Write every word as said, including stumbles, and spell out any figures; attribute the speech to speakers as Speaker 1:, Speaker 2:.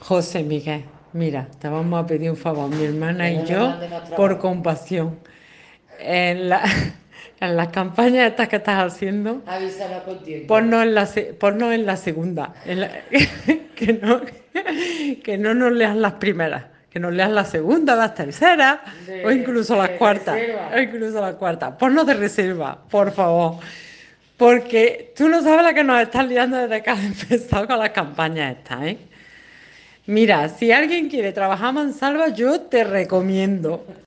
Speaker 1: José Miguel, mira, te vamos a pedir un favor, mi hermana
Speaker 2: Que no
Speaker 1: y
Speaker 2: nos
Speaker 1: yo,
Speaker 2: mande más
Speaker 1: por
Speaker 2: trabajo.
Speaker 1: compasión. En la, en las campañas estas que estás haciendo,
Speaker 2: Avísanos con tiempo.
Speaker 1: ponnos en la, se- ponnos en la segunda, en la- que no, que no nos leas las primeras, que nos leas las segundas, las terceras, o
Speaker 2: De,
Speaker 1: incluso las
Speaker 2: de
Speaker 1: cuartas, o
Speaker 2: reserva.
Speaker 1: incluso las cuartas. Ponnos de reserva, por favor, porque tú no sabes la que nos estás liando desde que has empezado con las campañas estas, ¿eh? Mira, si alguien quiere trabajar a mansalva, yo te recomiendo